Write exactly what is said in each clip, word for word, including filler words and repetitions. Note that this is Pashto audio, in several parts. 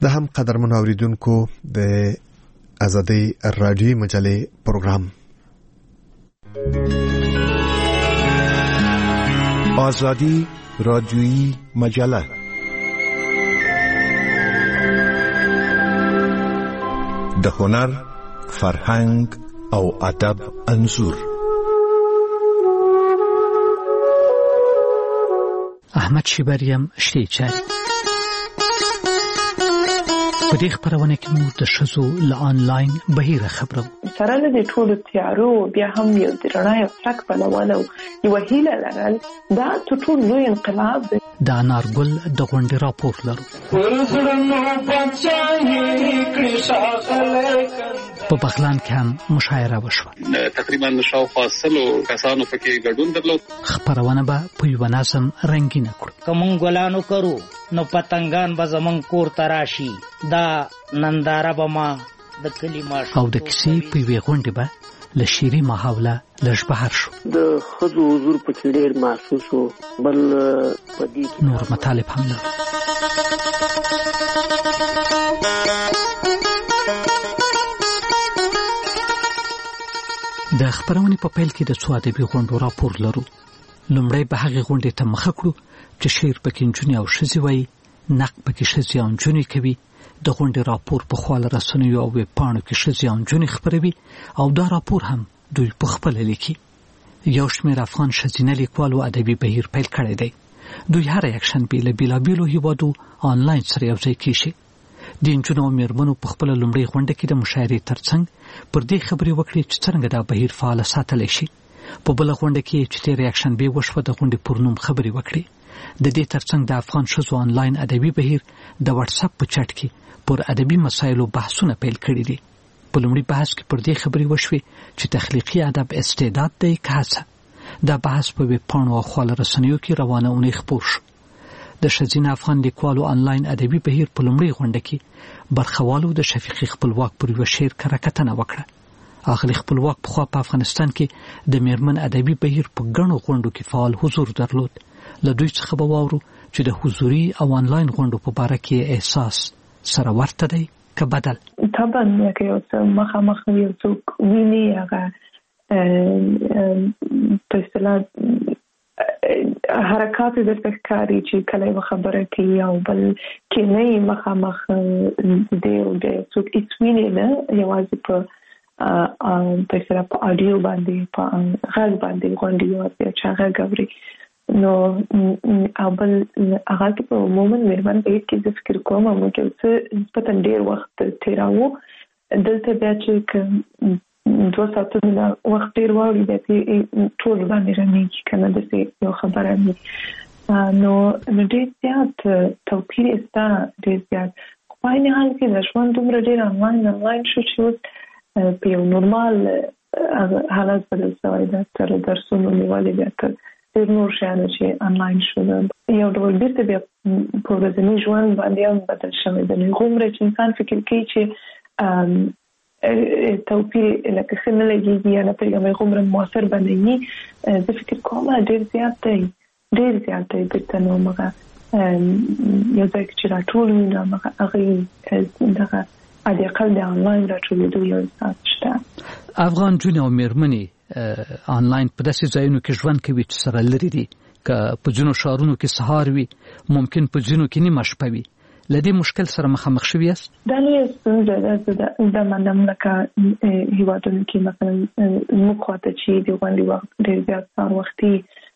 د هم قدرمن اوریدونکو د ازادي رادیوي مجلې پروګرام ازادي رادیوي مجله د هنر، فرهنګ او ادب انځور. احمد شیبریم شتی چاری په دې خبرونه کې مو د شزو ل انلاین بهیره خبرو سره له ټولو تیارو بیا هم یو د رڼا یو څرک په لوالو یو هیله لرل دا ټول لوی انقلاب دی. د انارګل د غونډې راپور لرو په بغلان کې هم مشاعره وشوه. تقریبا شاوخوا سلو کسانو پکې ګډون درلود. خبرونه به په یو نظم رنگینه کړو. کوم ګلانو کرو نو پتنګان به زمون کور تراشي دا ننداره به ما د کلمه او د کیسې په وی غونډه به ل شيري محاوله لږ بهر شو. د خزو حضور په ډېر محسوس وو بل په دې کې نور مطالب هم لرو. د خبرونې په پیل کې د څو ادبي غونډو راپور لرو. لومړی به هغه غونډې ته مخه کړو چې شعر پکې نجونې او ښځې وایي، نقد پکې ښځې او نجونې کوي، د غونډې راپور په خواله رسنیو او ویب پاڼو کې ښځې او نجونې خپروي او دا راپور هم دوی په خپله لیکي. یو شمېر افغان ښځینه لیکوالو ادبي بهیر پیل کړی دی. دوی هر یکشنبې له بېلابېلو هیوادو آنلاین سره یوځای کېږي. د نجونو او مېرمنو په خپله لومړۍ غونډه کې د مشاعرې ترڅنګ پر دې خبرې وکړې چې څرنګه دا بهیر فعاله ساتلی شي. په بله غونډه کې چې تېره یکشنبې وشوه د غونډې پر نوم خبرې وکړې. د دې ترڅنګ د افغان ښځو آنلاین ادبي بهیر د واتساپ په چټ کې پر ادبي مسایلو بحثونه پیل کړي دي. په لومړي بحث کې پر دې خبرې وشوې چې تخلیقي ادب استعداد دی که هڅه. دا بحث په ویب پاڼو او خواله رسنیو کې روانه اونۍ خپور شو. د ښځینه افغان لیکوالو آنلاین ادبي بهیر په لومړۍ غونډه کې برخوالو د شفیقي خپلواک پر یو شعر کره کتنه وکړه. اغلې خپلواک پخوا په افغانستان کې د میرمن ادبي بهیر په ګڼو غونډو کې فعال حضور درلود. له دوی څخه به واورو چې د حضوري او آنلاین غونډو په باره کې احساس سره ورته دی که بدل. طبعا که یو څه مخامخ یو څوک ویني هغه په اصطلاح حرکات درته ښکاري چې کله یوه خبره کوي او بل کې نه یې مخامخ دی او د څوک هېڅ ویني نه یوازې په په اصطلاح په اډیو باندې په غږ باندې غونډې یوازې چې هغه ګوري نو او بل هغه کې په عموما مېرمن بهیر کې زه فکر کوم موږ یو څه نسبتا ډېر وخت تېراوو. دلته بیا چې دوه ساعتونه وخت ډېر واوړي بیا ټول باندې رانیږي که نه داسې یو خبره وي نو ډېر زیات توپیر شته ډېر زیات. خو په عین حال کې د ژوند دومره ډېر آنلاین آنلاین شو چې اوس په یو نورمال حالت بدل شوی ده. تر درسونو نیولې بیا تر ډېر نور شیانو چې آنلاین شو یو ډول بېرته بیا په ورځني ژوند باندې هم بدل شوی ده. نو هغومره چې انسان فکر کوي چې توپیر لکه ښه نه لګېږي یا نه پوهېږم هغومره مؤثر به نه وي. زه فکر کوم ډېر زیات دی ډېر زیات دی بېرته نو همغه یو ځای کې چې راټول وي نو همغه هغې دغه حداقل د آنلاین راټولېدو یو احساس شته. افغان جونې او مېرمنې آنلاین په داسې ځایونو کې ژوند کوي چې سره لرې دي که په ځینو ښارونو کې سهار وي ممکن په ځینو کې نیمه شپه وي. له دې مشکل سره مخامخ شوي یاست؟ دا لویه ستونزه ده. زه منم لکه هېوادونو کې مثلا زموږ خواته چې د غونډې وخت ډېر زیات سهار وختي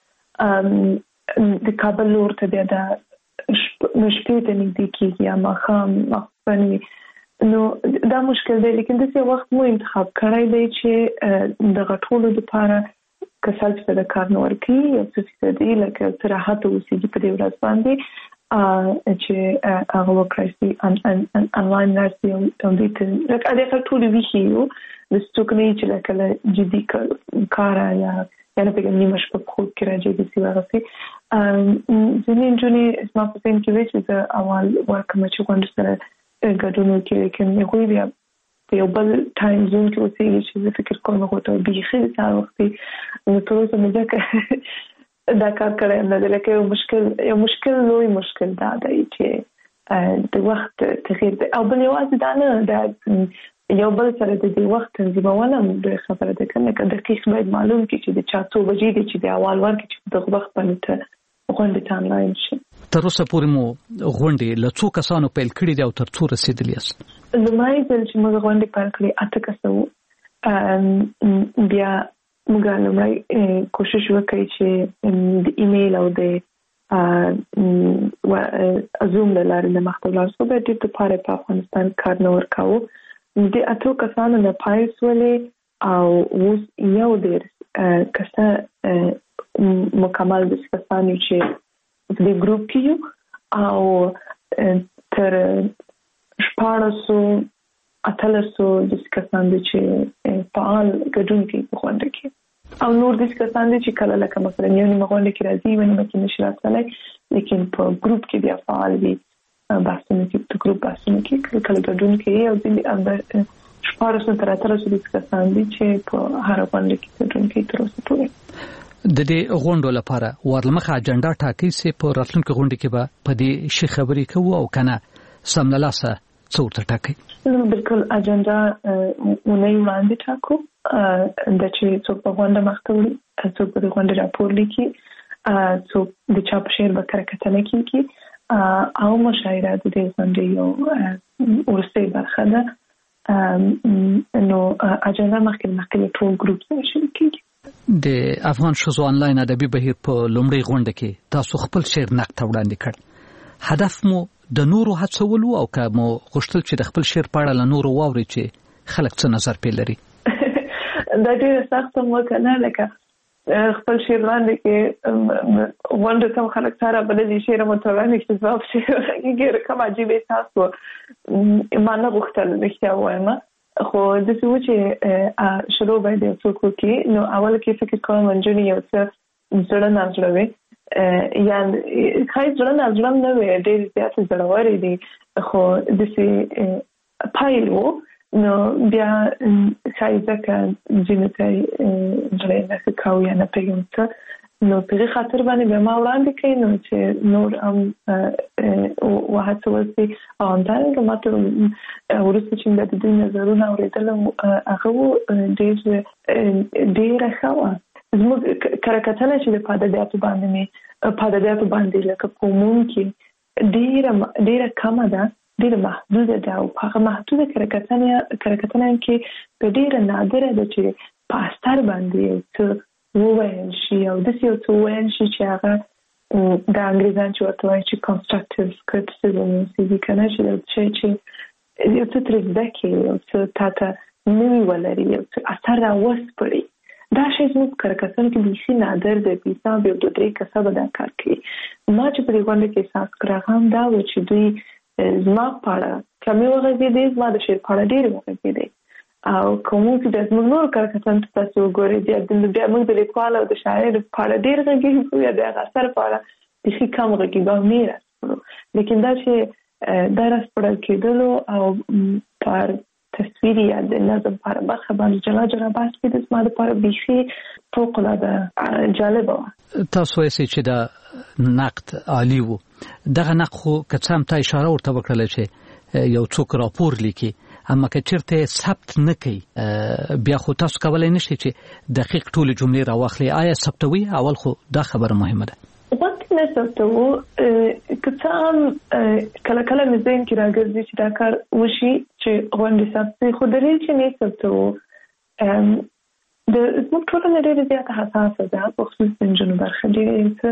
د کابل لور ته بیا د شپې ته نږدې کېږي یا ماښام ماخوستن وي نو دا مشکل دی. لیکن داسې وخت مو انتخاب کړی دی چې دغه ټولو دپاره که سل فیصده کار نه ورکوي یو څه فیصدي لکه څه راحت اوسېږي په دې ورځ باندې چې هغه وکړی شي آنلاین لاړ شي او دوی ته لکه حداقل ټولې ویښې یو داسې څوک نه وي چې لکه له جدي کاره یا یا نه پوهېږم نیمه شپه په خوب کې راجګې شي هغسې. ځینې نجونې زما په ذهن کې وې چې زه اول ورکړم چې غونډو سره ګډون وکړي لیکن هغوی بیا په یو بل ټایم زون کې اوسېږي چې زه فکر کوم هغو ته بیخي د سهار وختي نو تر اوسه مې ځکه دا کار کړی هم نه دی. لکه یو مشکل یو مشکل لوی مشکل دا دی چې د وخت تغییر دی. او بل یوازې دا نه د یو بل سره د دې وخت تنظیمونه د خبره ده کنه که دقیق باید معلوم کړي چې د چا څو بجې دي چې د اول ورکړي چې دغه وخت باندې ته غونډې ته آنلاین شي. تر اوسه پورې مو غونډې له څو کسانو پیل کړي دي او تر څو رسېدلي یاست؟ لومړی ځل چې موږ غونډې پیل کړې اته کسه وو. بیا موږ لومړی کوشش وکړی چې د ایمیل او د زوم له لارې د مخته ولاړ شو. بیا دې دپاره په افغانستان کار نه ورکاوه. د اتو کسانو نه پیل شولې او اوس یو ډېر کسه مکمل ډسکسان یو چې په دې ګروپ کې یو او تر شپاړسو اتلسو ډسکسان دي چې فعال ګډون کوي په غونډه کې او نور ډسکسان دي چې کله لکه مثلا یو نیمه غونډه کې راځي یو نیمه کې نشي راتللی لیکن په ګروپ کې بیا فعال وي بحثونه کې په ګروپ بحثونه کې کله ګډون کوي او ځینې شپاړسو تر اتلسو ډسکسان دي چې په هره غونډه کې ګډون کوي تر اوسه پورې. د دې غونډو لپاره ورلمخه اجنډا ټاکي چې په راتلونکي غونډه کې به په دې شي خبرې کوو او کنه سملاسه څو ته ټاکي؟ بالکل اجنډا ونه وړاندې ټاکو د چې څوک په غونډه مخته وړي څوک په غونډه راپور لیکي څوک د چا په شعر به کره کتنه کیږي او مشاعره د دې غونډې یو وروستۍ برخه ده. نو اجنډا مخکې مخکې ټول ګروپ سره شریک کیږي. د افغان ښځو آنلاین ادبي بهیر په لومړۍ غونډه کې تاسو خپل شعر نقد ته وړاندې کړ. هدف مو د نورو هڅولو او که مو غوښتل چې د خپل شعر په اړه له نورو واوري چې خلک څه نظر پې لري؟ دا ډېره سخته مو که نه لکه خپل شعر وړاندې کې غونډه ته خلک سره بللي شعر مو ته وړاندې کړي ځواب شعر ډېر کوم عجیب احساس و. ما نه غوښتل رښتیا ووایم خو داسې و چې شروع باید یو څوک وکړي نو اول کې فکر کوم نجونې یو څه زړه نازړه وي یا ښایي زړه نازړه هم نه وي ډېرې زیاتې زړورې دي خو داسې پیل و نو بیا ښایي ځکه ځینو ته زړه یې نه ښه کاوه یا نه پوهېږم څه نو په هغې خاطر باندې بیا ما وړاندې کړي نو چې نور هم وهڅول شي او همدارنګه ما ته وروسته چې د دوی نظرونه اورېدل هغه ډېر ډېره ښه وه. زموږ کره کتنه چې د په ادبیاتو باندې مې په ادبیاتو باندې لکه په عموم کې ډېره ډېره کمه ده ډېره محدوده ده او په هغه محدوده کره کتنه کره کتنه کې په ډېره نادره ده چې په اثر باندې یو څه وویل شي او داسې یو څه وویل شي چې هغه د انګریزان چې ورته وایي چې کنسټرکټیو کریټیسیزم نومېږي که نه چې یو شی چې یو څه ترې زده کړې یو څه تا ته نوي ولري یو څه اثر راوسپړي دا شی زموږ کره کتنه کې بیخي نادر دی. په حساب یو دوه درې کسه به دا کار کوي. ما چې په دې غونډه کې احساس کړی هغه هم دا و چې دوی زما په اړه کمې وغږېدې زما د شعر په اړه ډېرې وغږېدې او کوم چې د زموږ نور کار کتن تاسو وګورئ بیا بیا موږ د لیکوال او د شاعر په اړه ډېر غږېږو یا د هغه اثر په اړه بیخي کم غږېږو او نه یې راسپړو لیکن دا چې دا راسپړل کېدلو او پر تصویر یا د نظم پر برخه باندې جلا جلا بحث کېده زما دپاره بیخي فوقالعاده جالبه وه. تاسو وایئ چې دا نقد عالي و. دغه نقد خو که څه هم تا اشاره ورته وکړله چې یو څوک راپور لیکي اما که چېرته ثبت نه کوي بیا خو تاسو کولی نه شئ چې دقیق ټولې جملې راواخلئ. آیا ثبتوي؟ اول خو دا خبره مهمه ده. وقت نه ثبتوو که څه هم کله کله مې ذهن کې راګرځي چې دا کار وشي چې غونډې ثبت شي خو دلیل چې نه ثبتوو د زموږ ټولنه ډېره زیاته حساسه ده په خصوص د نجونو برخه ډېر څه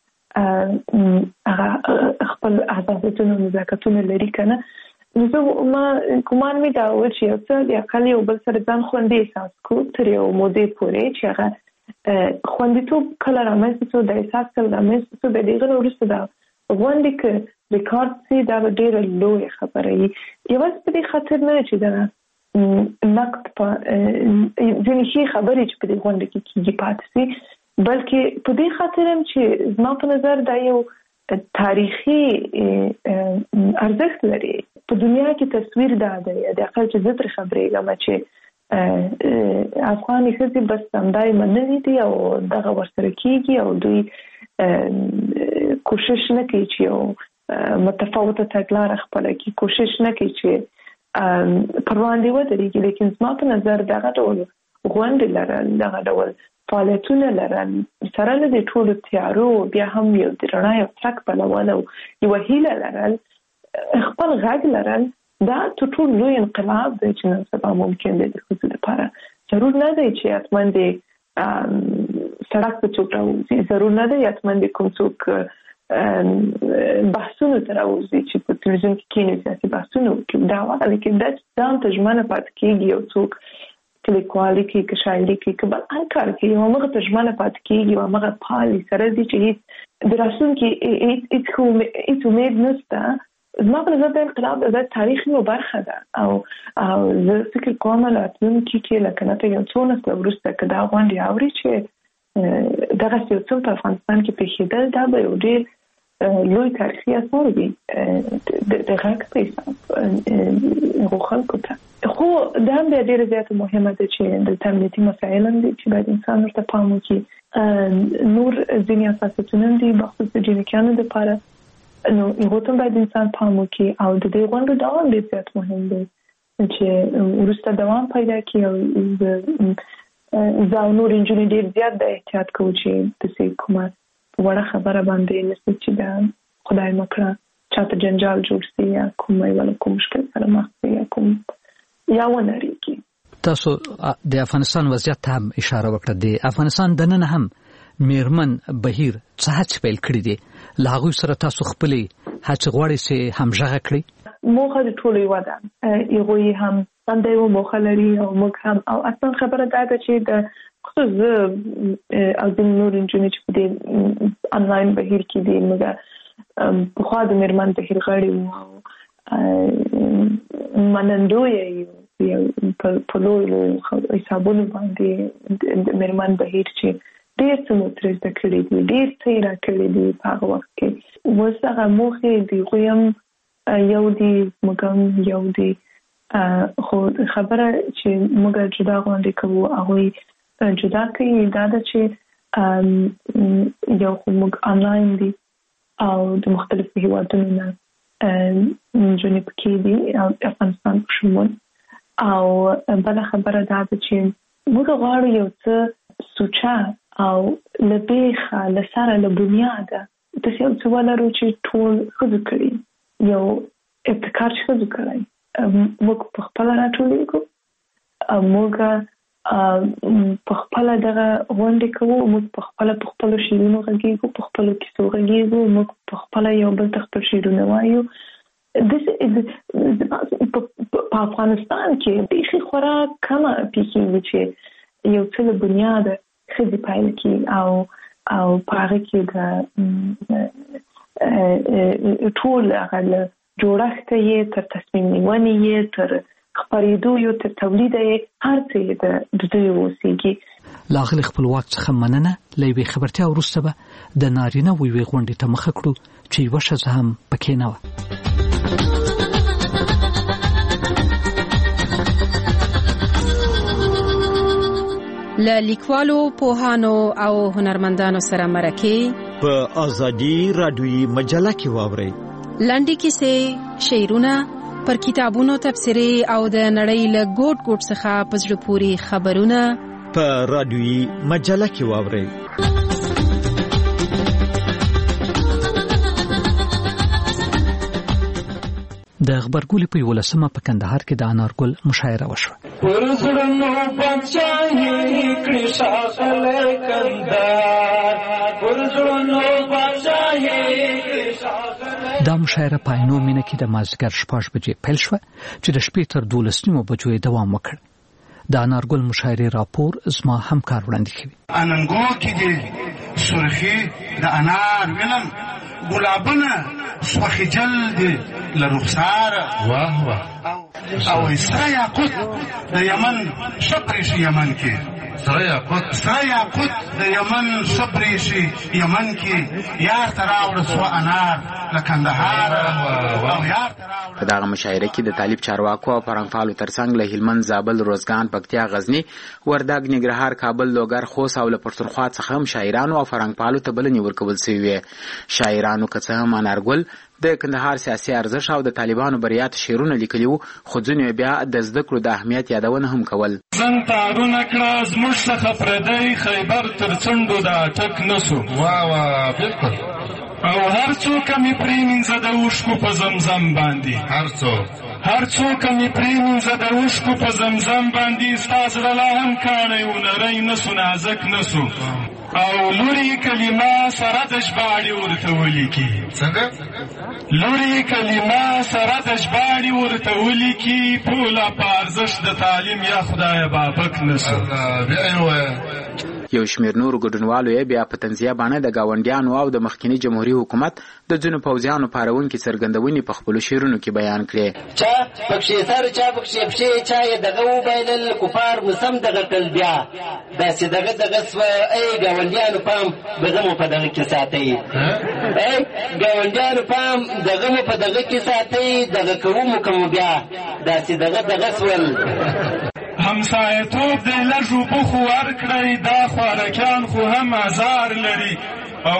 هغه خپل احساساتونه نزاکتونه لري که نه نو زه ما ګمان مې دا و چې یو څه د اقل یو بل سره ځان خوندي احساس کړو تر یو مودې پورې چې هغه خوندیتوب کله رامنځته شو د احساس کله رامنځته شو د دې نه وروسته دا غونډې که ریکارډ شي دا به ډېره لویه خبره وي یوازې په دې خاطر نه چې دا نقد په ځینې ښې خبرې چې په دې غونډه کې کېږي پاتې شي بلکې په دې خاطر هم چې زما په نظر دا یو تاریخي ارزښت لري په دنیا کې تصویر دا دی د اقل چې زه ترې خبرېږم چې افغاني ښځې بس همدای منلي دي او دغه ورسره کېږي او دوی کوشش نه کوي چې یو متفاوته تګلاره خپل کی کوشش نه کوي چې پر وړاندې ودرېږي، لیکن زما په نظر دغه ډول غونډې لرل، دغه ډول فعالیتونه لرل سره له دې ټولو تیارو بیا هم یو د رڼا یو څرک بلول او یوه هیله لرل، خپل غږ لرل، دا تر ټولو لوی انقلاب دی چې نن سبا ممکن دی د ښځو لپاره. ضرور نه دی چې حتما د سړک په څوک راوځي، ضرور نه دی حتما د کوم څوک بحثونو ته راوځي چې په تلویزیون کې کینې سیاسي بحثونه وکړي، دا وخت لیکن دا ځان ته ژمنه پاتې کېږي، یو څوک که لیکوالي کوي که شاعري کوي که بل هر کار کوي، یو همغه ته ژمنه پاتې کېږي او همغه پالي سره دي چې هېڅ د راتلونکي هېڅ امید نشته. زما په نظر د انقلاب د تاریخ یوه برخه ده او زه فکر کوم راتلونکي کې لکه نه ته یو څو نسله وروسته که دا غونډې اوري چې دغسې یو څه په افغانستان کې پېښېدل، دا به یو ډېر لوی تاریخي اثر وي د غږ په حساب هغو خلکو ته. خو دا هم بیا ډېره زیاته مهمه ده چې دلته امنیتي مسایل هم دي چې باید انسان ورته پام وکړي. نور ځینې حساسیتونه هم دي بخصوص د جینیکیانو دپاره، نو هغو ته هم باید انسان پام وکړي او د دې غونډو دوام ډېر زیات مهم دی چې وروسته دوام پیدا کړي. او زه او نور نجونې ډېر زیات د احتیاط کوو چې داسې کومه وړه خبره باندې نسي چې دا خدای مکړه چاته جنجال جوړ سي یا کوم یو کوم مشکل سره مخ سي یا کوم یا ونريږي. تاسو د افغانستان وضعیت ته هم اشاره وکړه. د افغانستان دننه هم میرمن بهیر څه هڅې پیل کړې دي، له هغوی سره تاسو خپلې هڅې غواړئ چې همغږه کړئ؟ موخه د ټولو یوه ده، هغوی هم همدا یوه موخه لري او موږ هم. او اصلا خبره دا ده چې د خصوص زه او ځینې نور نجونې چې په دې انلاین بهیر کې دي، موږ پخوا د میرمن بهیر غړي وو او منندویه یو په لوی لوی حسابونو باندې د میرمن بهیر چې ډېر څه مو ترې زده کړي دي، ډېر څه یې راکړي دي په هغه وخت کې. اوس هغه موخې د هغوی هم یو دي، موږ هم یو دي، خو خبره چې موږ جدا غونډې کوو هغوی جدا کوي دا ده چې یو خو موږ آنلاین دي او د مختلفو هیوادونو نه نجونې پکې دي او افغانستان په شمول. او بله خبره دا ده چې موږ غواړو یو څه سوچه او له بیخه له سره له بنیاده داسې یو څه ولرو چې ټول ښځو کړي، یو ابتکار چې ښځو کړی موږ په خپله راټولېږو، موږ په خپله دغه غونډې کوو، موږ په خپله په خپلو شعرونو غږېږو، په خپلو کیسو غږېږو، موږ په خپله یو بل ته خپل شعرونه وایو. په افغانستان کې بیخي خورا کمه پیښېږي چې یو څه له بنیاده ښځې پیل کړي او او په هغه کې د ټول هغه له جوړښته یې تر تصمیم نیونې یې تر خپرېدو یو تر تولیده یې هر څه یې د دوی اوسېږي. له اغلې خپلواک څخه مننه. له یوې خبرتیا وروسته به د نارینه‌و یوې غونډې ته مخه کړو چې یوه ښځه هم پکې نه وه. له لیکوالو، پوهانو او هنرمندانو سره مرکې په ازادي رادیویي مجله کې واورئ. لنډې کیسې، شعرونه، پر کتابونو تبصرې او د نړۍ له ګوټ ګوټ څخه په زړه پورې خبرونه په رادیویي مجله کې واورئ. د غبرګولي په یولسمه په کندهار کې د انارګل مشاعره وشوه. ورزړنو بچای کړي شاخله کندهار، ورزړنو بچای کړي شاخله. دا مشاعره په عینو مینه کې د مازدیګر شپږ بجې پیل شوه چې د شپې تر دولس نیمو بجو یې دوام وکړ. د انارګل مشاعرې راپور زما همکار وړاندې کوي. اننګو کې دي سرخي د انار وینم، ګلابونه سوخي جلد لرخسار، واه واه او سره یاقوت د یمن شپري شي یمن کې، سره یاقوت سره یاقوت د یمن شپري شي یمن کې، یار تراوړ سو انار لکندهار او یار. په دغه مشاعره کې د طالب چارواکو او فرهنګپالو ترڅنګ له هلمند، زابل، روزګان، پکتیا، غزنی، وردګ، ننګرهار، کابل، لوګر، خوست او له پښتونخوا څخه هم شاعرانو او فرهنګپالو ته بلنې ورکول شوې وې. شاعرانو که څه هم انارګل د کندهار سیاسي ارزښت او د طالبانو بریات شعرونه لیکلي وو، خو ځینو بیا د زده کړو د اهمیت یادونه هم کول. زنګ تارونه کړه زموږ څخه پردی خیبر تر څنډو د اټک نسو. واه واه بالکل. او هر څوک مې پرېمینځه د اوښکو په زمزم باندې، هر څوک هر څوک مې پرېمینځه د اوښکو په زمزم باندې، ستا زړه لا هم کاڼی و نری نسو نازک نسو. او لوري کلمه سره د ژباړې ورته ولیکي. څنګه؟ لوري کلمه سره د ژباړې ورته ولیکي، پوله په ارزښت د تعلیم یا خدایه بابک نسو. بیا یې ووایه. یو شمېر نورو ګډونوالو یې بیا په طنزیه باندې د ګاونډیانو او د مخکینی جمهوري حکومت د ځینو پوځیانو پارونکي څرګندونې په خپلو شعرونو کې بیان کړې. چا پکښې سر چا پکښې پښې، چا یې دغه وبایلل کفار مسم دغه کل بیا، داسې دغه دغه سوه ای ګاونډیانو پام دغه مو په دغه کې ساتئ، ای ګاونډیانو پام دغه مو په دغه کې ساتئ، دغه کوو مو که مو بیا داسې دغه دغه سول. همسایتوب د لږو بوخو ورکړئ، دا خوارکیان خو هم ازار لري، او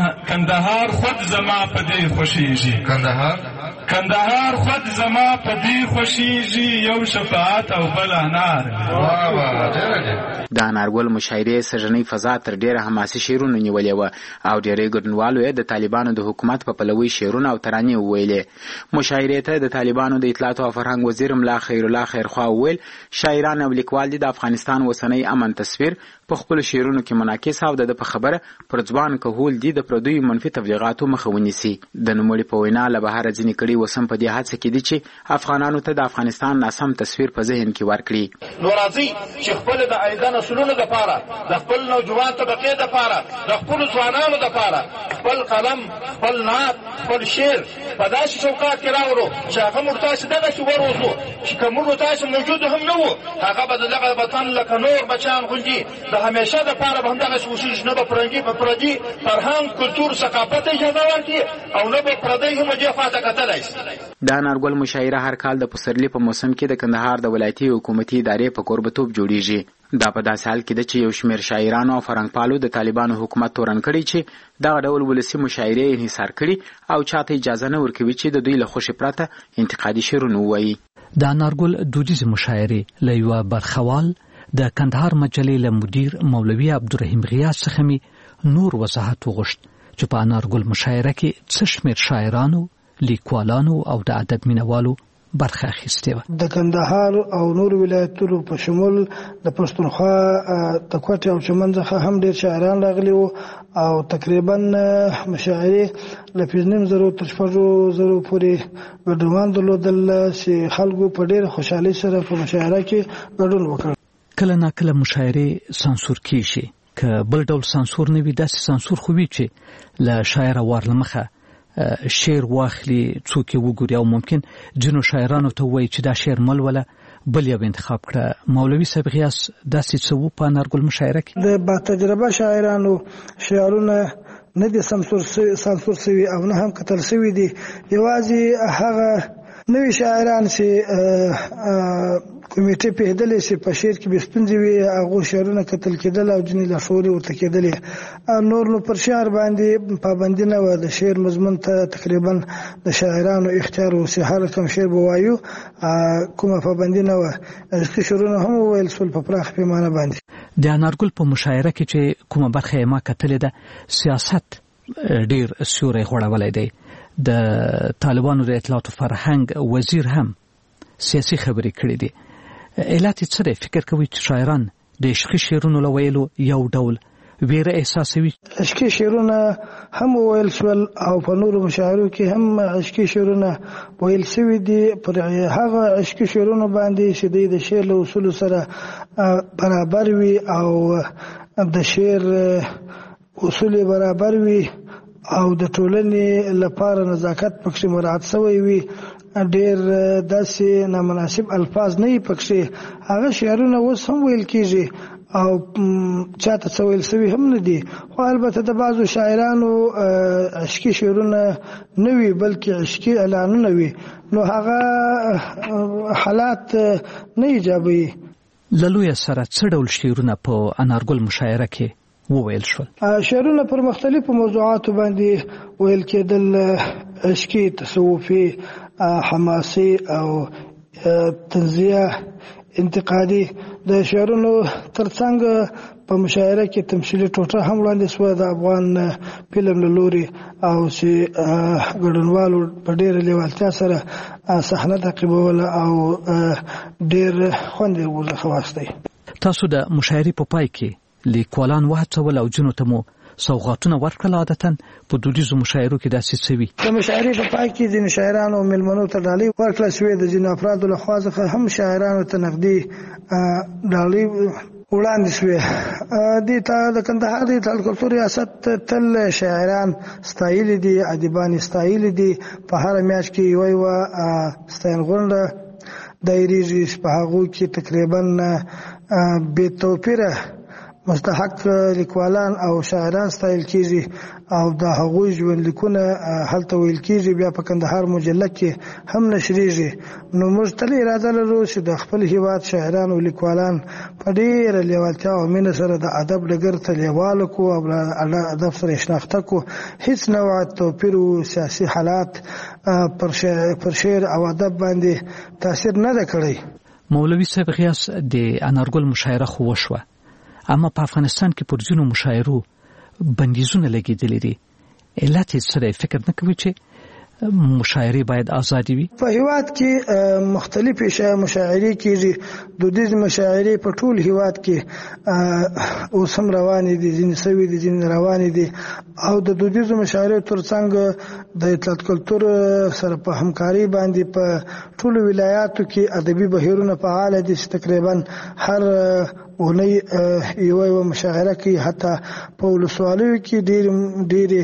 کندهار خود زما په دې خوښیږي. کندهار کندهار خود زما په دې خوښیږي، یو شفاعت او بل انار. واه واه ډېره. د انارګل مشاعرې سږنۍ فضا تر ډېره حماسي شعرونه نیولې وه او ډېری ګډونوالو یې د طالبانو د حکومت په پلوي شعرونه او ترانې وویلې. مشاعرې ته د طالبانو د اطلاعاتو او فرهنګ وزیر ملا خیرالله خیرخوا وویل شاعران او لیکوال دي د افغانستان اوسنی امن تصویر په خپلو شعرونو کې منعکس او د په خبره پر ځوان کهول دي د پردیو منفي تبلیغاتو مخه ونیسي. د نوموړي په وینا له بهره ځینې کړي وسم په دې هڅه کې دي چې افغانانو ته د افغانستان ناسم تصویر په ذهن کې ورکړي. نو راځي چې خپل د عايده نسلونو لپاره، د خپل نوجوان طبقې لپاره، د خپل ځوانانو لپاره خپل قلم، خپل نعت، خپل شعر په داسې چوکاټ کې راوړو چې هغه موږ تاسې دغسې وروځو چې که موږ تاسې موجود هم نه وو، هغه به د دغه وطن لکه نور بچیان غوندې د همیشه دپاره به همدغسې وشیږي، نه به پرنګي په پردي فرهنګ، کلتور، ثقافت اجازه ورکړي او نه به پردی هم دې خواته کتلی شي. د انارګل مشاعره هر کال د پسرلي په موسم کې د کندهار د ولایتي حکومتي ادارې په کوربتوب جوړیږي. دا په داسې حال کې ده چې یو شمېر شاعرانو او فرهنګپالو د طالبانو حکومت تورن کړی چې دغه ډول ولسي مشاعرې انحصار کړي او چاته اجازه نه ورکوي چې د دوی له خوښې پرته انتقادي شعرونه ووایي. د انارګل دودیزې مشاعرې له یوه برخوال د کندهار مجلې له مدیر مولوي عبدالرحیم غیاث څخه مې نور وضاحت وغوښت چې په انارګل مشاعره کې څه شمېر شاعرانو، لیکوالانو او د ادب مینوالو برخه اخیستې وه. د کندهار او نور ولایتونو په شمول د پښتونخوا د کوټې او چمن څخه هم ډېر شاعران راغلي وو او تقریبا مشاعرې له پنځه زرو تر شپږو زرو پورې ګډونوال درلودل چې خلکو په ډېره خوشحالۍ سره په مشاعره کې ګډون وکړ. کله ناکله مشاعرې سانسور کیږي، که بل ډول سانسور نه وي داسې سانسور خو وي چې له شاعره وار له مخه شعر واخلي، څوک یې وګوري او ممکن ځینو شاعرانو ته ووایي چې دا شعر مل وله بل یو انتخاب کړه. مولوي صاحب غیاث داسې څه وو په انارګل مشاعره کې؟ د با تجربه شاعرانو شعرونه نه دي سانسور سوي او نه هم کتل سوي دي، یوازې هغه نوي شاعران چې کمیټې پیدلې چې په شعر کې به ستونزې وي هغو شعرونه کتل کېدل او ځینې لاشعوري ورته کېدلې. نور نو پر شعر باندې پابندي نه وه، د شعر مضمون ته تقریبا د شاعرانو اختیار و چې هر کوم شعر به وایو، کومه پابندي نه وه. عشقي شعرونه هم وویل شول په پراخه پیمانه باندې. د انارګل په مشاعره کې چې کومه برخه یې ما کتلې ده، سیاست ډېر سیوری غوړولی دی. د طالبانو د اطلاعاتو فرهنګ وزیر هم سیاسي خبرې کړې دي. علت یې څه دی؟ فکر کوي چې شاعران د عشقي شعرونو له ویلو یو ډول ویره احساسوي؟ عشقي شعرونه هم ویل شول او په نورو مشاعرو کې هم عشقي شعرونه ویل شوي دي. پر هغه عشقي شعرونو باندې چې دوی د شعر له اصولو سره برابر وي او د شعر اصول برابر وي او د ټولنې لپاره نزاکت پکې مراعات شوی وي، ډېر داسې نامناسب الفاظ نه وي پکې، هغه شعرونه اوس هم ویل کېږي او چاته څه ویل شوي هم نه دي. خو البته د بعضو شاعرانو عشقي شعرونه نه وي بلکې عشقي اعلانونه وي، نو هغه حالات نه ایجابوي. له لویه سره څه ډول شعرونه په انارګل مشاعره کې وویل شول. شعرونه پر مختلفو موضوعاتو باندې ویل کېدل، عشقي، تصوفي، حماسي او تنزیه، انتقادي. د شعرونو ترڅنګ په مشاعره کې تمثیلي ټوټه هم وړاندې شوه د افغان فلم له لوري، او چې ګډونوالو په ډېره لیوالتیا سره صحنه تعقیبوله او ډېر خوند یې ورڅخه واخیستی. تاسو د مشاعرې په پای کې لیکوالان وهڅول او ځینو ته مو سوغاتونه ورکړل. عادتاً په دودیزو مشاعرو کې داسې څه وي. د مشاعرې په پای کې ځینې شاعرانو او مېلمنو ته ډالۍ ورکړل شوې. د ځینو افرادو لخوا څخه هم شاعرانو ته نغدي ډالۍ وړاندې شوې. دې ته د کندهار د اطلاعات کلتور ریاست تل شاعران ستایلي دي، ادیبان ستایلي دي. په هره میاشت کې یوه یوه ستاینغونډه دایریږي، په هغو کې تقریبا بې توپیره مستحق لیکوالان او شاعران ستایل کیږي او د هغوی ژوندلیکونه هلته ویل کیږي، بیا په کندهار مجله کې هم نشریږي. نو موږ تل اراده لرو چې د خپل هیواد شاعران او لیکوالان په ډېره لیوالتیا او مینه سره د ادب ډګر ته لیواله کړو او له ادب سره یې شناخته کړو. هیڅ نوع توپیر او سیاسي حالات پر شعر او ادب باندې تاثیر نه ده کړی. مولوي صاحب غیاث د انارګل مشاعره خو وشوه، اما په افغانستان کې پر ځینو مشاعرو بندیزونه لګېدلي دي. علت یې څه دی؟ فکر نه کوي چې مشاعرې باید آزادې وي؟ په هیواد کې مختلفې مشاعرې کېږي. دودیز مشاعرې په ټول هیواد کې اوس هم روانې دي، ځینې سوي دي، ځینې روانې دي. او د دودیزو مشاعرې ترڅنګ د اطلاعات کلتور سره په همکارۍ باندې په ټولو ولایاتو کې ادبي بهیرونه فعال دي چې تقریبا هر اونۍ یوه یوه مشاعره کوي. حتی په ولسوالیو کې ډېرې ډېرې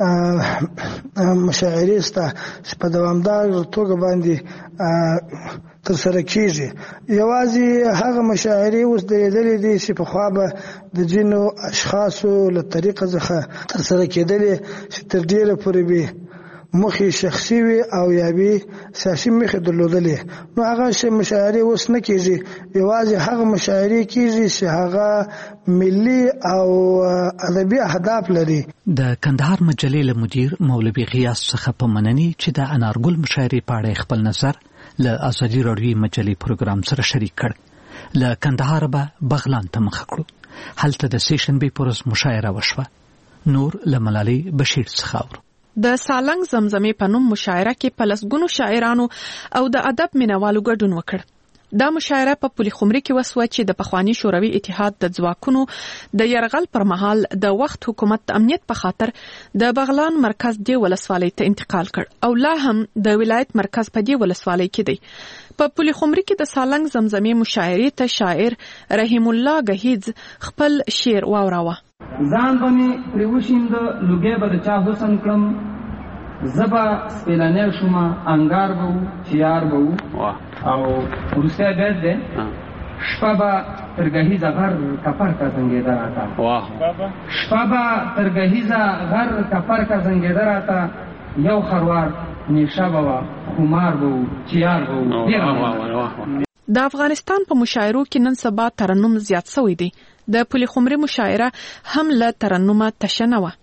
مشاعرې شته چې په دوامداره توګه باندې ترسره کېږي. یوازې هغه مشاعرې اوس درېدلې دي چې پخوا به د ځینو اشخاصو له طریقه څخه ترسره کېدلې چې تر ډېره پورې به مخې شخصي وي او یا به سیاسي مخې درلودلې. نو هغه مشاعرې اوس نه کېږي. یوازې هغه مشاعرې کېږي چې هغه ملي او ادبي اهداف لري. د کندهار مجلې له مدیر مولوي غیاث څخه په مننې چې د انارګل مشاعرې په اړه خپل نظر له ازادي راډیوي مجلې پروګرام سره شریک کړ. له کندهار به بغلان ته مخه کړو. هلته د سې شنبې په ورځ مشاعره وشوه. نور له ملالۍ بشیر څخه اورو. د سالنګ زمزمې په نوم مشاعره کې په لسګونو شاعرانو او د ادب مینوالو ګډون وکړ. دا مشاعره په پولي خمري کې وسوه چې د پخواني شوروي اتحاد د ځواکونو د یرغل پر مهال د وخت حکومت د امنیت په خاطر د بغلان مرکز دی ولسوالۍ ته انتقال کړ او لا هم د ولایت مرکز په دی ولسوالۍ کې دی. په پولي خمري کې د سالنګ زمزمې مشاعرې ته شاعر رحیم الله گهیز خپل شعر واوراوه. ځان به مې پرې وشیند، لوګی به د چا حسن کړم، زبا سپیلنی شومه، انګار به و چې یار به و. او وروستی بیت دی شپه به تر ګهیزه غر کفر کا زنګېده راته، شپه به تر ګهیزه غر کفر کا زنګېده راته، یو خروار نیشه به وه خمار به و چې یار به و. د افغانستان په مشاعرو کې نن سبا ترنم زیات شوی دی. د پولي خمري مشاعره هم له ترنمه تشه نه وه.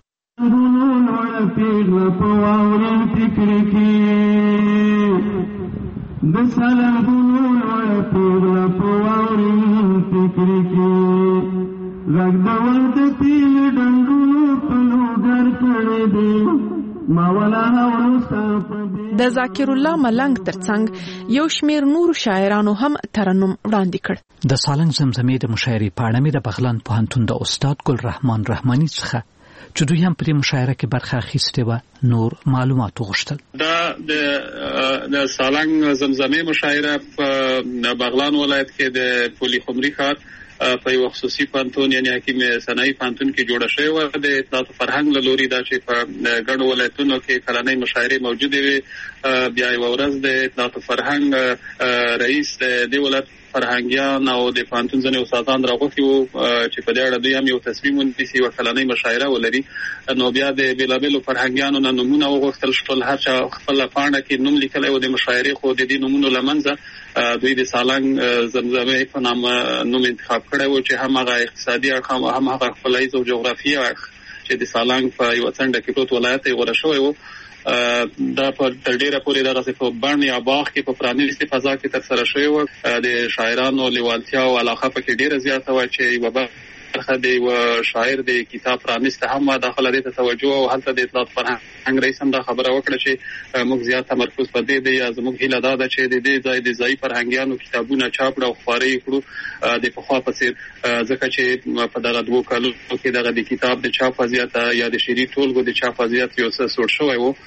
د ذاکر الله ملنګ ترڅنګ یو شمیر نور شاعرانو هم ترنم وړاندې کړ. د سالنګ زمزمې د مشاعرې په اړه مې د بغلان پوهنتون د استاد ګل رحمان رحماني څخه چې دوی هم په مشاعره کې برخه اخیستې وه نور معلومات وغوښتل. دا د سالنګ زمزمې مشاعره په بغلان ولایت کې د پولي خمري ښار په یو خصوصي پوهنتون یعنی حکیم صنایي پوهنتون کې جوړه شوې وه. د اطلاعات فرهنګ له لوري دا چې په ګڼو ولایتونو کې کلنۍ مشاعرې موجودې وې. بیا یوه ورځ د اطلاعات فرهنګ رئیس د دې ولایت فرهنګیان او د پانتون ځنې استادان راغوښتي وو چې په دې اړه دوی هم یو تصمیم ونیسي او کلنۍ مشاعره ولري. نو بیا د بېلابېلو فرهنګیانو نه نومونه وغوښتل شول، هر چا خپله پاڼه کې نوم لیکلی و د مشاعرې، خو د دې نومونو له منځه دوی د سالنګ زمزمې په نامه نوم انتخاب کړی و چې هم هغه اقتصادي اړخ هم هغه خپلهییز او جغرافیایي اړخ چې د سالنګ په یوه څنډه کې پروت ولایت یې غوره شوی و. دا په تر ډیره پورې دغسې په بڼ یا باغ کې په پرانیستې فضا کې ترسره شوی و. د شاعرانو لیوالتیا او علاقه پکې ډیره زیاته وه چې یوه برخه د یوه شاعر د کتاب پرانیسته هم داخله دې ته توجه او هلته د اطلاعات فرهنګ رئیس هم دا خبره وکړه چې موږ زیات تمرکز په دې دی. زموږ هیله دا ده چې د دې ځای د ځایي فرهنګیانو کتابونه چاپ کړو او خپاره یې کړو د پخوا په څېر، ځکه چې په دغه دوو کلونو کې دغه د کتاب د چاپ وضعیت یا د شعري ټولګو د چاپ وضعیت یو څه سوړ شوی و.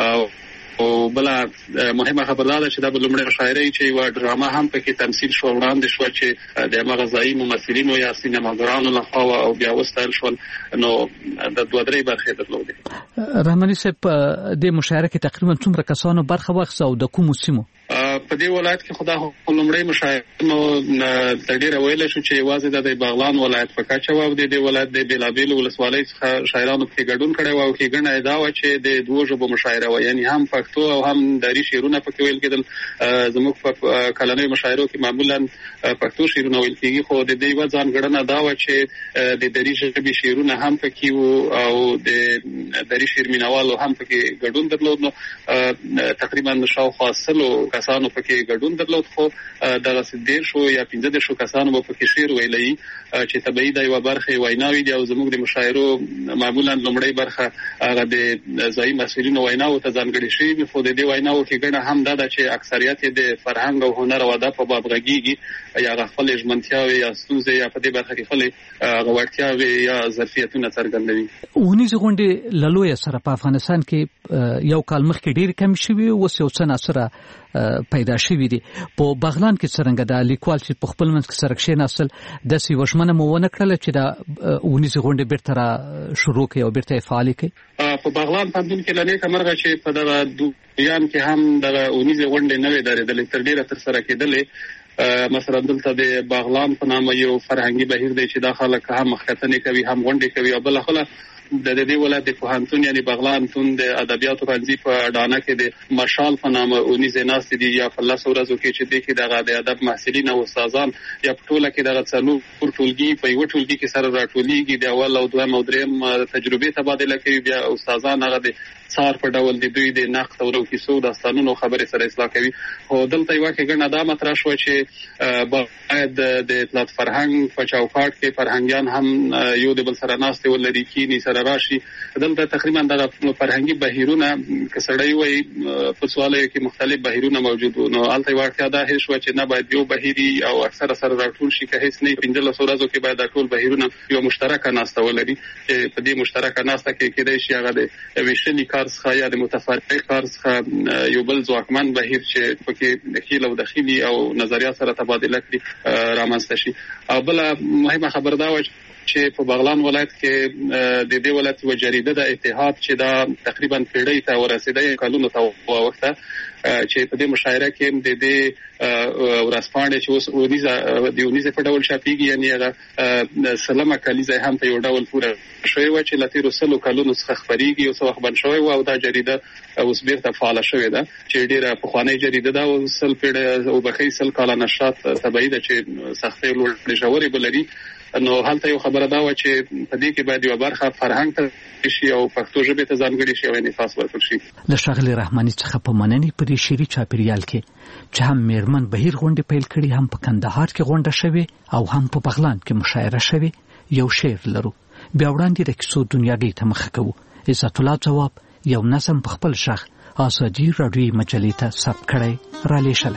او بله مهمه خبر دا ده چې دا به لومړۍ مشاعره چې یوه ډرامه هم پکې تمثیل شوه وړاندې شوه چې د همغه ځایي ممثلینو یا سینماګرانو لخوا او بیا وستایل شول. نو د دوه درې برخې درلودې. رحماني صاحب د مشاعره کې تقریبا څومره کسانو برخه واخیسته او د کومو سیمو؟ په دې ولایت کې خو دا لومړۍ مشاعره نو تر ډېره ویلی شو چې یوازې د بغلان ولایت په کچه وه او د دې ولایت د بېلابېلو ولسوالیو څخه شاعرانو پکې ګډون کړی و او ښېګڼه یې دا وه چې د دوو ژبو مشاعره وه، یعنې هم پښتو او هم دري شعرونه پکې ویل کېدل. زموږ په کلنیو مشاعرو کې معمولا پښتو شعرونه ویل کېږي، خو د دې یوه ځانګړنه دا وه چې د دري ژبې شعرونه هم پکې وو او د دري شعر مینوالو هم پکې ګډون درلود. نو تقریبا شاوخوا سلو کسانو پکې ګډون درلود، خو دغسې دېرشو یا پنځه دېرشو کسانو به پکې شعر ویلی چې طبیعي دا یوه برخه ویناوې دي او زموږ د مشاعرو معمولا لومړۍ برخه هغه د ځایي مسؤلینو ویناوو ته ځانګړې شوي وي، خو د دې ویناوو کې ګڼه هم دا ده چې اکثریت یې د فرهنګ او هنر او ادب په باب غږېږي، یا هغه خپلې ژمنتیاوې یا ستونزې یا په دې برخه کې خپلې هغه وړتیاوې یا ظرفیتونه څرګندوي. اونیزې غونډې له لویه سره په افغانستان کې یو کال مخکې ډېرې کمې شوي، اوس یو څه ناڅه پیدا شوي دي. په بغلان کې څرنګه دا لیکوال چې په خپل منځ کې سره کښېناستل داسې یوه ژمنه مو ونه کړله چې دا اونیزې غونډې بېرته را شروع کړي او بېرته یې فعالې کړي؟ په بغلان پوهنتون کې له نیکه مرغه چې په دغه دویان کې هم دغه اونیزې غونډې نه وې درېدلې، تر ډېره ترسره کېدلې. مثلا دلته د باغلان په نامه یو فرهنګي بهیر دی چې دا خلک هم مخکتنې کوي هم غونډې کوي، او بله خله د دې ولایت د پوهنتون یعنې بغلان پوهنتون د ادبیاتو پوهنځي په ډانه کې د مشال په نامه اونیزې ناستې دي، یا په لسو ورځو کې چې دې کې دغه د ادب محصلین او استادان یا په ټوله کې دغه څلور ټولګي په یوه ټولګي کې سره راټولېږي، د اول او دویم او دریم تجربې تبادله کوي، بیا استادان هغه د څار په ډول د دوی د نقد او کیسو داستانونو خبرې سره اصلاح کوي. خو دلته یوه ښېګڼه دا مطرح شوه چې باید د اطلاعات فرهنګ په چوکاټ کې فرهنګیان هم یو د بل سره ناستې ولري، کینی سره راشي. دلته تقریبا دغه فرهنګي بهیرونه که سړی وایي په سوالیو کې مختلف بهیرونه موجود وو، نو هلته یوه اړتیا دا هېڅ شوه چې نه باید یو بهیري او اکثره سره راټول شي، که هېڅ نه وي پنځلسو ورځو کې باید دا ټول بهیرونه یوه مشترکه ناسته ولري چې په دې مشترکه ناسته کې کېدای شي هغه د ویشلي کار څخه یا د متفرق کار څخه یو بل ځواکمن بهیر چې پکې دخیل او دخیلي او نظریات سره تبادله کړي رامنځته شي. او بله مهمه خبر دا وه چې په بغلان ولایت کې د دې ولایت یوه جریده د اتحاد چې دا تقریبا پیړۍ ته ورسېده، کلونو ته واوښته، چې په دې مشاعره کې د دې ورځپاڼې چې اوس اونیزه د اونیزې په ډول چاپېږي، یعنې هغه سلمه کلیزه هم په یو ډول پوره شوې وه چې له تېرو سلو کلونو څخه خپرېږي، یو څه وخت بند شوی و او دا جریده اوس بېرته فعاله شوې ده چې ډېره پخوانۍ جریده ده او سل پیړۍ وبښئ سل کاله نشرات طبیعي ده چې سختۍ لوړې ژورې به لري. نو هلته یو خبره دا وه چې په دې کې باید یوه برخه فرهنګ ته شي او پښتو ژبې ته ځانګړې شي او انعکاس ورکړل شي. له ښاغلي رحماني څخه په مننې په دې شعري چاپېریال کې چې هم میرمن بهیر غونډې پیل کړي، هم په کندهار کې غونډه شوې او هم په بغلان کې مشاعره شوې، یو شعر لرو. بیا وړاندې د کیسو دنیاګۍ ته مخه کوو. عزت الله ځواب یو نظم په خپل غږ ازادي راډیویي مجلې ته ثبت کړی را لیږلی.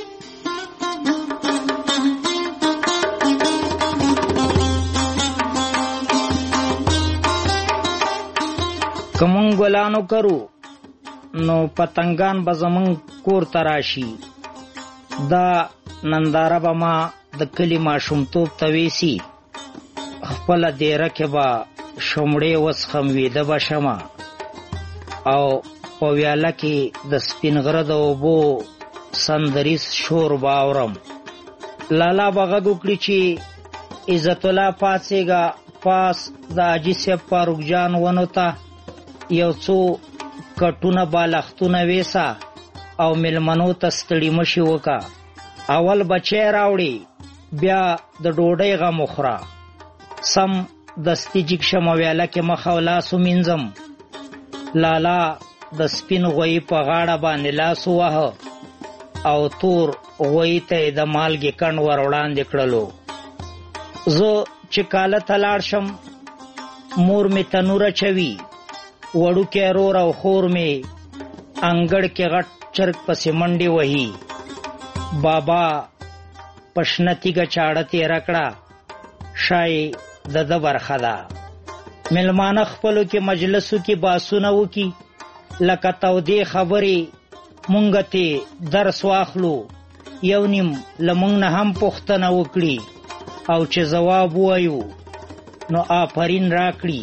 که مونږ ګلانو کرو نو پتنګان به زمونږ کور ته راشي، دا ننداره به ما د کلي ماشومتوب ته ویسي، خپله دیره کې به شمړې وڅښم ویده به شمه، او په ویاله کې د سپین غره د اوبو سندریز شور به اورم، لالا بغږ وکړي چې عزت الله پاڅېږه، پاس د حاجي صاحب فاروق جان ونو ته یو څو کټونه بالښتونه ویسا او مېلمنو ته ستړي مشي وکړه. اول بچی راوړي، بیا د ډوډۍ غم وخوره. سم دستي جګ شم ویاله کې مخ او لاس ومینځم. لالا د سپین غویي په غاړه باندې لاس ووهه او تور غویي ته یې د مالګې کڼ ور وړاندې کړلو. زه چې کاله ته لاړ شم، مور مې تنور اچوي، وړوکی رور او خور مې انګړ کې غټ چرګ پسې منډې وهي. بابا په شنه تیږه چاړه تېره کړه، ښایي د ده برخه ده. مېلمانه خپلو کې مجلسو کې باسونه وکي، لکه تودې خبرې مونږ ته درس واخلو، یو نیم له مونږ نه هم پوښتنه وکړي او چې ځواب ووایو نو آفرین راکړي.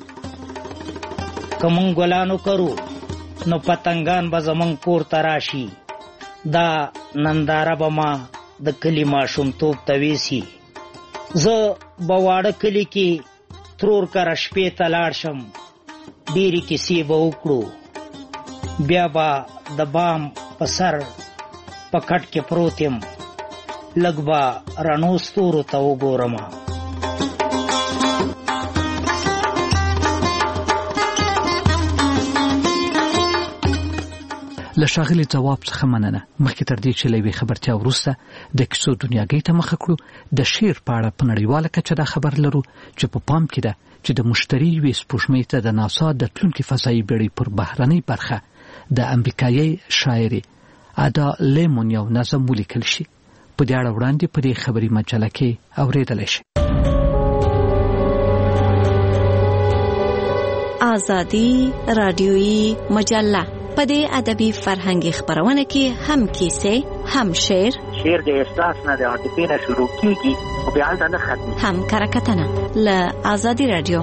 که مونږ ګلانو کرو نو پتنګان به زمونږ کور ته راشي. دا ننداره به ما د کلي ماشومتوب ته ویسي. زه به واړه کلي کې ترور کره شپې ته لاړ شم، ډېرې کیسې به وکړو. بیا به د بام په سر په کټ کې پروت یم، لږ به رڼو ستورو ته وګورم. له ښاغلي ځواب څخه مننه. مخکې تر دې چې له یوې خبرتیا وروسته د کیسو دنیاګۍ ته مخه کړو، د شعر په اړه په نړیواله کچه دا خبر لرو چې په پام کې ده چې د مشتري یوې سپوږمۍ ته د ناسا د تلونکي فضایي بېړۍ پر بهرنۍ برخه د امریکایي شاعرې ادا لیمون یو نظم ولیکل شي. په دې اړه وړاندې په دې خبري مجله کې اورېدلی شي. آزادي رادیویي مجله په دې ادبي فرهنګي خبرونه کې هم کیسې، هم شعر. شعر د احساس نه د عاطفې نه شروع کیږي او بیا هلته نه ختمي. هم کرکټنه له آزادي رادیو.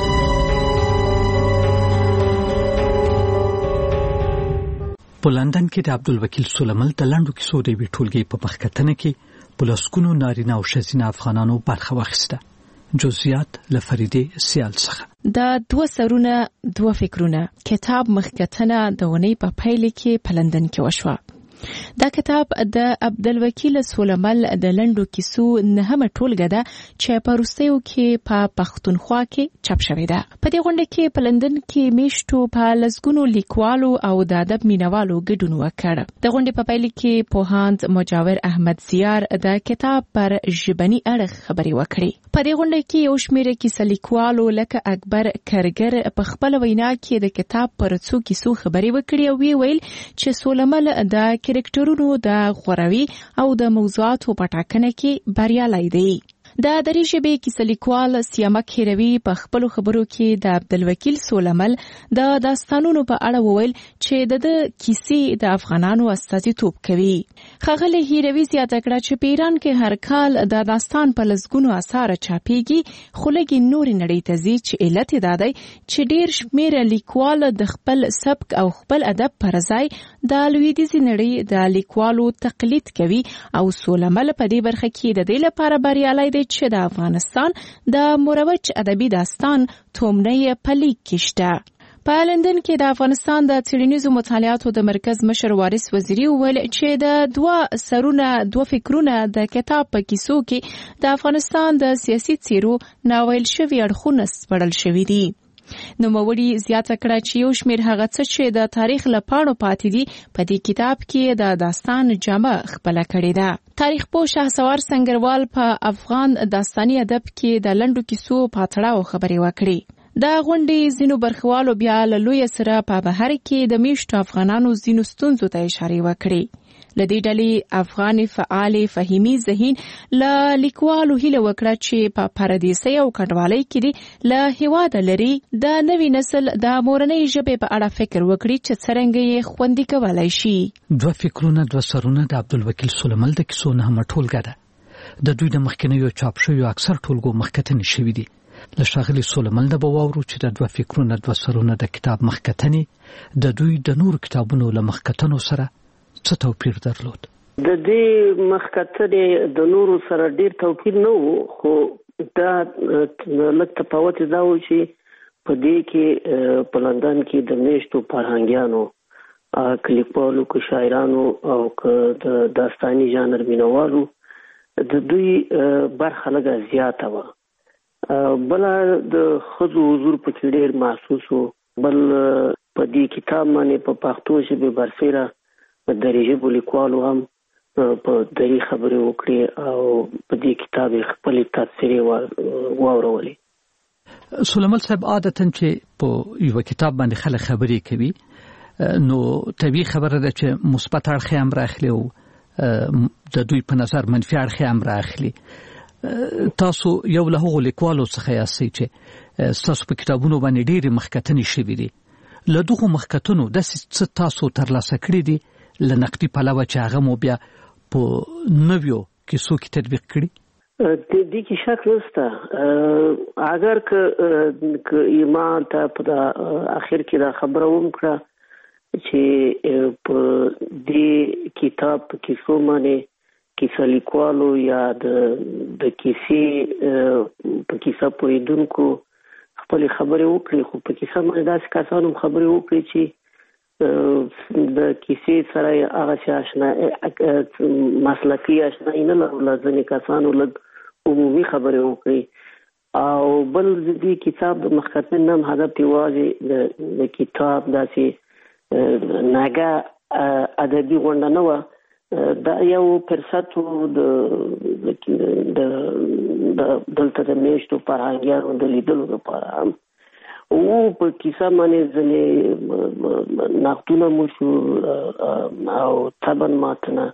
په لندن کې د عبدالوکیل سولمل د لنډو کیسو د یوې ټولګې په مخکتنه کې په لسګونو نارینه او ښځینه افغانانو برخه واخیسته. جزئیات له فریدې سیال څخه. دا دوه سرونه دوه فکرونه کتاب مخکتنه د ونې په پیل کې په لندن کې وشوه. دا کتاب د عبدالوکیل سولمل د لنډو کیسو نهمه ټولګه ده چې په وروستیو کې په پښتونخوا کې چاپ شوې ده. په دې غونډه کې په لندن کې میشتو په لسګونو لیکوالو او د ادب مینوالو ګډون وکړ. د غونډې په پیل کې پوهاند مجاور احمد زیار د کتاب پر ژبني اړخ خبرې وکړې. په دې غونډه کې یو شمېر کیسه لیکوالو لکه اکبر کرګر په خپل وینا کې د کتاب پر څو کیسو خبرې وکړې او ویل چې سولمل د کرکټرونو د غوروي او د موضوعاتو په ټاکنه کې بریالی دی. د دري ژبې کیسه لیکوال سیامک هیروي په خپلو خبرو کې د عبدالوکیل سولمل د داستانونو په اړه وویل چې د کیسې د افغانانو استازیتوب کوي. ښاغلی هیروي زیاته کړه چې په ایران کې هر کال د داستان په لسګونو اثار چاپېږي، خو لږې نورې نړۍ ته ځي چې علت یې دا دی چې ډېر شمېر لیکوال د خپل سبک او خپل ادب پر ځای د لویدیځې نړۍ د لیکوالو تقلید کوي او سولمل په دې برخه کې د دې لپاره بریالی دی چې د افغانستان د مروج ادبي داستان تومنه په لیک کې شته. په لندن کې د افغانستان د څېړنیزو مطالعاتو د مرکز مشر وارث وزیري وویل چې د دوه سرونه دوه فکرونه د کتاب په کیسو کې د افغانستان د سیاسي څیرو ناویل شوي اړخونه سپړل شوي دي. نوموړي زیاته کړه چې یو شمېر هغه څه چې د تاریخ له پاڼو پاتې دي په دې کتاب کې د داستان جامه خپله کړې ده. تاریخ پوه شهسوار سنگروال په افغان داستاني ادب کې د لنډو کیسو په تړاو خبرې وکړې. دا غونډې ځینو برخوالو بیا له لویه سره په بهر کې د میشتو افغانانو ځینو ستونزو ته اشارې وکړې. له دې ډلې افغان فعال فهیمي ذهین له لیکوالو هیله وکړه چې په پردیسۍ او کډوالۍ کې دي له هېواده لري د نوي نسل د مورنۍ ژبې په اړه فکر وکړي چې څرنګه یې خوندي کولی شي. دوه فکرونه دوه سرونه د عبدالوکیل سولمل د کیسو نهمه ټولګه ده. د دوی د مخکینیو چاپ شویو اکثر ټولګو مخکتنې شوي دي. له ښاغلي سولمل نه به واورو چې د دوه فکرونه دوه سرونه د کتاب مخکتنې د دوی د نورو کتابونو له مخکتنو سره څه توپیر درلود. د دې مخکته د نورو سره ډیر توپیر نه وو، خو دا لږ تفاوت دا و چې په دې کې په لندن کې د میشتو فرهنګیانو، کلیکوالو، که شاعرانو او که د داستاني ژانر مینوالو د دوی برخه لږه زیاته وه. بله د ښځو حضور پکې ډېر محسوس و. بل په دې کتاب باندې په پښتو ژبې برسېره د دري ژبو لیکوالو هم په دري خبرې وکړې او په دې کتاب یې خپلې تبصرې واورولې. سلیمان صاحب، عادتاً چې په یو کتاب باندې خلک خبرې کوي نو طبیعي خبره ده چې مثبت اړخ هم راخلي او د دوی په نظر منفي اړخ هم راخلي. تاسو یو له هغو لیکوالو څخه یاستئ چې ستاسو په کتابونو باندې ډېرې مخکتنې شوي دي. له دغو مخکتنو داسې څه تاسو ترلاسه کړي دي له نقدي پلوه چې هغه مو بیا په نویو کیسو کې تطبیق کړي؟ د دې کې شک نشته. اگر که ایمان ته په اخر کې دا خبره وکړه چې په دې کتاب په کیسو باندې کیسه لیکوالو یا د د کیسې په کیسه پوهېدونکو خپلې خبرې وکړي، خو په کیسه باندې داسې کسانو خبرې وکړي چې د کیسې سره یې هغسې اشنا مسلکي اشنایي نه لرله، ځینې کسانو لږ عمومي خبرې وکړي. او بل د دې کتاب د مخکتن هم هدف یوازې د کتاب داسې ناګه ادبي غونډه نه وه، دا یو فرصت و د دلته د میشتو فرهنګیانو د لیدلو لپاره هم. او په کیسه باندې ځینې نقدونه مو شو او طبعا ماته نه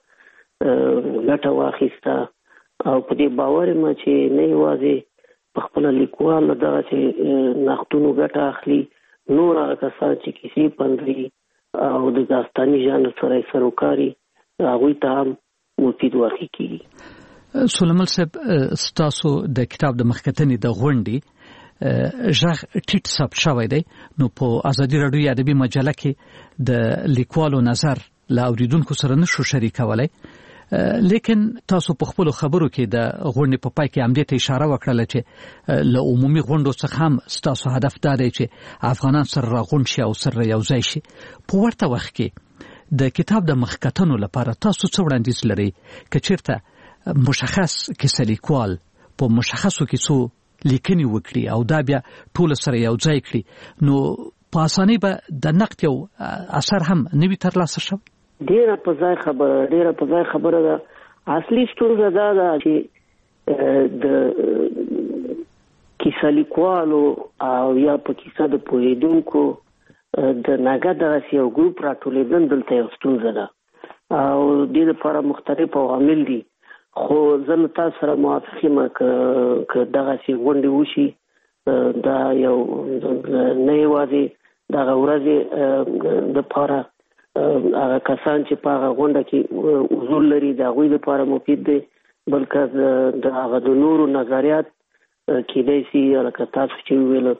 ګټه واخیسته او په دې باور یم چې نه یوازې په خپله لیکوال له دغسې نقدونو ګټه اخلي، نور هغه کسان چې کیسې پنځوي او د داستاني ژانر سره یې سروکاري هغوی ته هم مفید واقع کېږي. سلیمان صاحب، ستاسو د کتاب د مخکتنې د غونډې غږ ټیټ ثبت شوی دی، نو په ازادي راډیو ادبي مجله کې د لیکوالو نظر له اوریدونکو سره نشو شریکولی، لیکن تاسو په خپلو خبرو کې د غونډې په پای کې همدې ته اشاره وکړله چې له عمومي غونډو څخه هم ستاسو هدف دا دی چې افغانان سره راغونډ شي او سره یو ځای شي. په ورته وخت کې د کتاب د مخکتنو لپاره تاسو څه وړاندیز لرئ که چېرته مشخص کیسه لیکوال په مشخصو کیسو لیکنې وکړي او دا بیا ټول سره یو ځای کړي، نو په اسانۍ به د نقد یو اثر هم نه وي ترلاسه شوی؟ ډیره په ځای خبره ډیره په ځای خبره ده. اصلي ستونزه دا ده چې د کیسه لیکوالو او یا په کیسه د پوهېدونکو د ناګه دغسې یو ګروپ راټولېدل دلته یو ستونزه ده او دې لپاره مختلف عوامل دي. خو زه له تاسو سره موافق یم که دغسې غونډې وشي دا یو نه یوازې دغه ورځې دپاره هغه کسان چې په هغه غونډه کې حضور لري د هغوی لپاره مفید دی، بلکې د هغه د نورو نظریات کېدای شي لکه تاسو چې وویل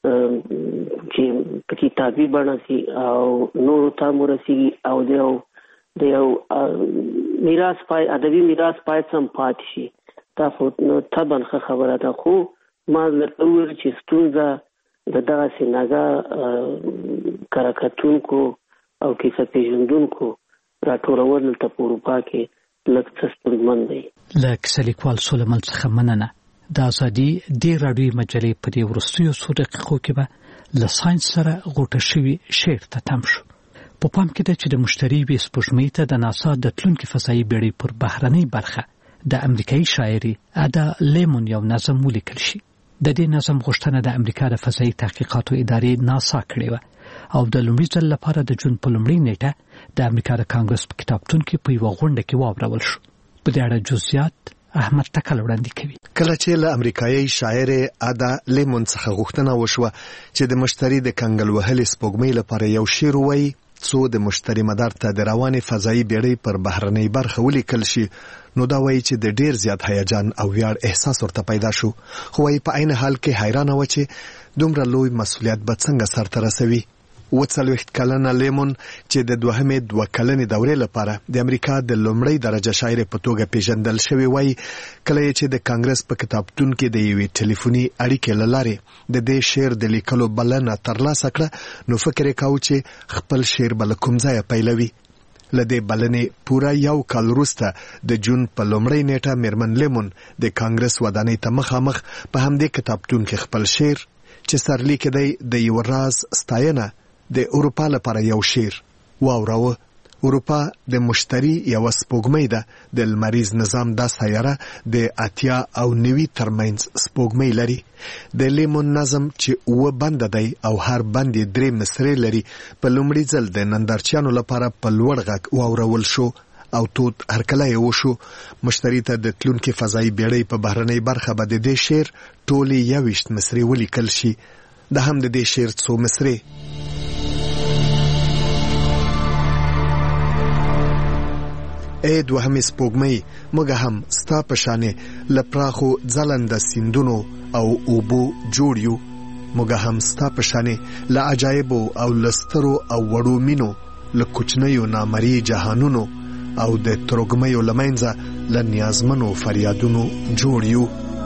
چې په کتابي بڼه شي او نورو ته هم ورسېږي او د یو د یو میراث پای ادبي میراث پای څه هم پاتې شي. دا خو طبعا ښه خبره ده، خو ما درته وویل چې ستونزه د دغسې ناګه کره کتونکو او کیسه پیژندونکو راټولول دلته په اروپا کې لږ څه ستونزمن دی. له کیسه لیکوال سلیمان څخه مننه. د ازادي دې راډیوي مجلې په دې وروستیو څو دقیقو کې به له ساینس سره غوټه شوي شعر ته تم شو. په پام کې ده چې د مشتري وي سپوږمۍ ته د ناسا د تلونکي فضایي بیړۍ پر بهرنۍ برخه د امریکایي شاعري ادا لیمون یو نظم ولیکل شي. د دې نظم غوښتنه د امریکا د فضایي تحقیقاتو ادارې ناسا کړې وه او د لومړي ځل لپاره د جون په لومړۍ نیټه د امریکا د کانګرس په کتابتون کې په یوه غونډه کې واورول شو. په دې اړه جزئیات احمد ټکل وړاندې کوي. کله چې له امریکایي شاعر ادا لیمون څخه غوښتنه وشوه چې د مشتري د کنګل وهلې سپوږمۍ لپاره یو شعر ووایي څو د مشتري مدار ته د روانې فضایي بیړۍ پر بهرنۍ برخه ولیکل شي، نو دا وایي چې د ډیر زیات هیجان او ویاړ احساس ورته پیدا شو، خو وایي په عین حال کې حیرانه و چې دومره لوی مسؤلیت به څنګه سرته رسوي. اوه څلوېښت کلنه لیمون چې د دوهمې دوه کلنې دورې لپاره د امریکا د لومړۍ درجه شاعرې په توګه پیژندل شوې وای، کله چې د کانګرس په کتابتون کې د یوې ټلیفوني اړیکې له لارې د دې شعر د لیکلو بلنه ترلاسه کړه، نو فکر یې کاوه چې خپل شعر به له کوم ځایه پیلوي. له دې بلنې پوره یو کال وروسته د جون په لومړۍ نیټه میرمن لیمون د کانګرس ودانۍ ته مخامخ په همدې کتابتون کې خپل شعر چې سرلیک دی د یو راز ستاینه د اروپا لپاره یو شعر واوراوه. اروپا د مشتری یو سپوږمۍ ده، د لمریز نظام دا سیاره د اتیا او نوي ترمنځ سپوږمۍ لري. د لیمون نظم چې اوه بند دی او هر بند یې درې مصرې لري، په لومړي ځل د نندارچیانو لپاره په لوړ غږ واورول شو او تود هرکلی یې وشو. مشتری ته د تلونکي فضایي بیړۍ په بهرنۍ برخه به د دې شعر ټولې یوویشت مصرې ولیکل شي. د هم د دې شعر څو مصرې: ای دوهمې سپوږمۍ، موږ هم ستا په شانې له پراخو ځلنده سیندونو او اوبو جوړ یو. موږ هم ستا په شانې له عجایبو او له سترو او وړو مینو، له کوچنیو نامرئي جهانونو او د ترږمیو له منځه له نیازمنو فریادونو جوړ یو.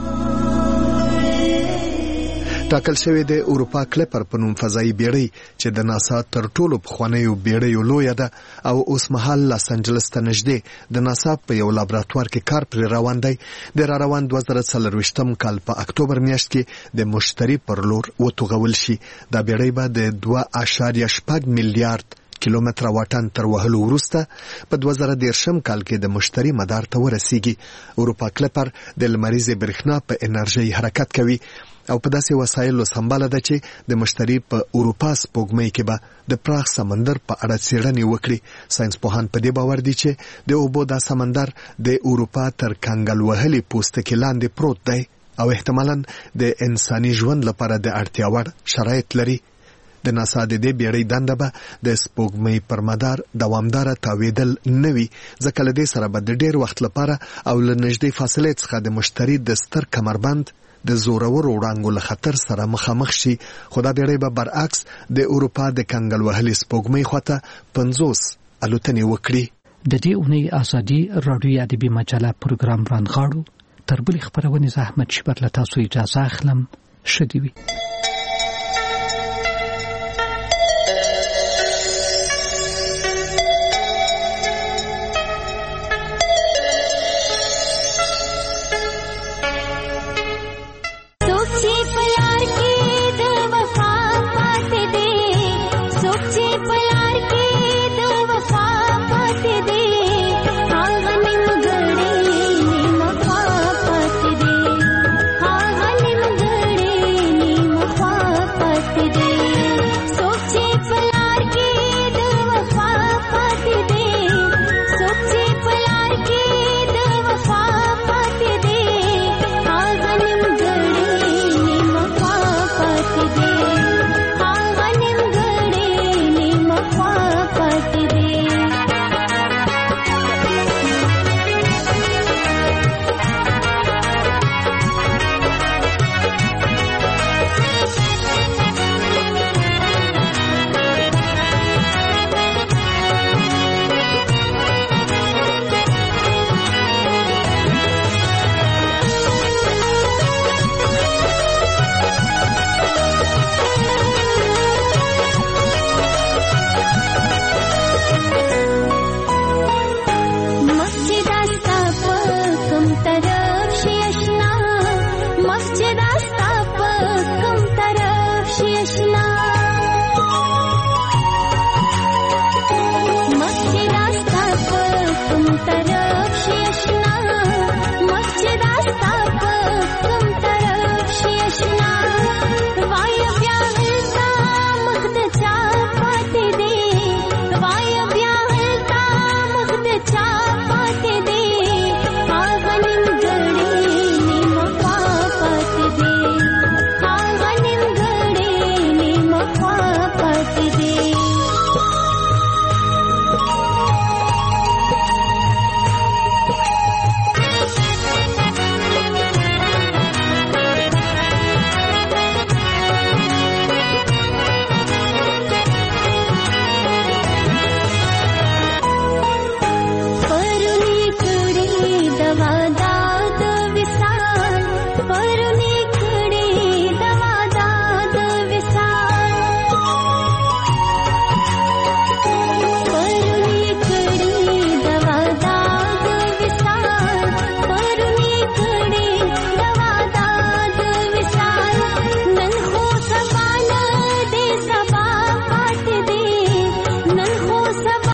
ټاکل شوې د اروپا کلیپر په نوم فضایي بیړۍ چې د ناسا تر ټولو پخوانیو بیړیو لویه ده او اوس مهال لاس انجلس ته نږدې د ناسا په یو لابراتوار کې کار پرې روان دی، د را روان دوه زره څلرویشتم کال په اکتوبر میاشت کې د مشتری پر لور وتوغول شي. دا بیړۍ به د دوه اعشاریه شپږ میلیارد کیلومتره واټن تر وهلو وروسته په دوه زره دېرشم کال کې د مشتری مدار ته ورسیږي. اروپا کلیپر د لمریزې برېښنا په انرژۍ حرکت کوي او په داسې وسایلو سمباله ده چې د مشتری په اروپا سپوږمۍ کې به د پراخ سمندر په اړه څېړنې وکړي. ساينس پوهان په دې باور دي چې د اوبو دا سمندر د اروپا تر کنګل وهلي پوستکي لاندې پروت دی او احتمالاً د انساني ژوند لپاره د اړتیا وړ شرایط لري. د ناسا د دې بیړۍ دنده به د سپوږمۍ پر مدار دوامداره تاویدل نه وي، ځکه له دې سره به د ډېر وخت لپاره او له نږدې فاصلې څخه د مشتری د ستر کمربند د زورورو وړانګو له خطر سره مخامخ شي. خو دا بیړۍ به برعکس د اروپا د کنګل وهلي سپوږمۍ خواته پنځوس الوتنې وکړي. د دې اونۍ ازادي راډیو ادبي مجله پروګرام رانغاړو. تر بلې خبرونې زحمت شپر له تاسو اجازه اخلم. ښه دې وي.